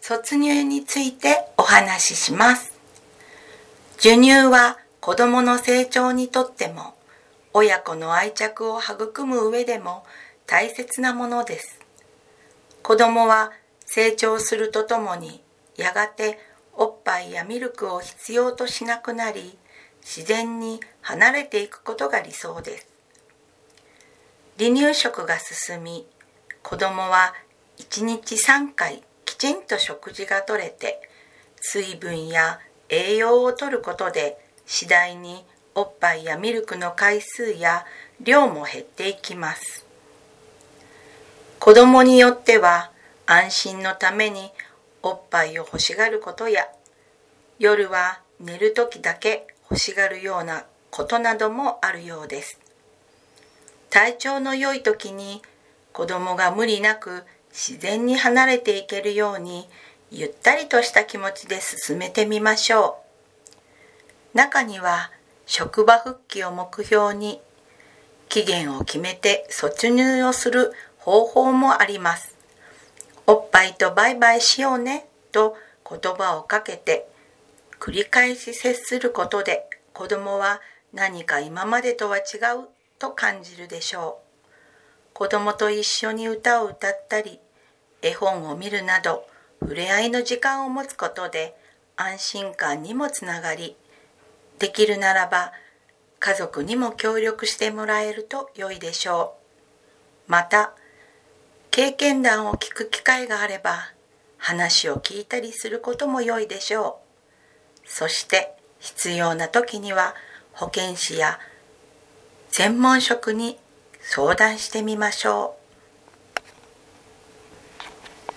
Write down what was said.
卒乳についてお話しします。授乳は子どもの成長にとっても、親子の愛着を育む上でも大切なものです。子どもは成長するとともに、やがておっぱいやミルクを必要としなくなり、自然に離れていくことが理想です。離乳食が進み、子どもは1日3回きちんと食事がとれて、水分や栄養をとることで次第におっぱいやミルクの回数や量も減っていきます。子どもによっては安心のためにおっぱいを欲しがることや、夜は寝るときだけ欲しがるようなことなどもあるようです。体調の良いときに子どもが無理なく自然に離れていけるように、ゆったりとした気持ちで進めてみましょう。中には職場復帰を目標に期限を決めて卒乳をする方法もあります。おっぱいとバイバイしようねと言葉をかけて繰り返し接することで、子どもは何か今までとは違うと感じるでしょう。子どもと一緒に歌を歌ったり、絵本を見るなど触れ合いの時間を持つことで安心感にもつながり、できるならば家族にも協力してもらえると良いでしょう。また、経験談を聞く機会があれば話を聞いたりすることも良いでしょう。そして必要な時には保健師や専門職に相談してみましょう。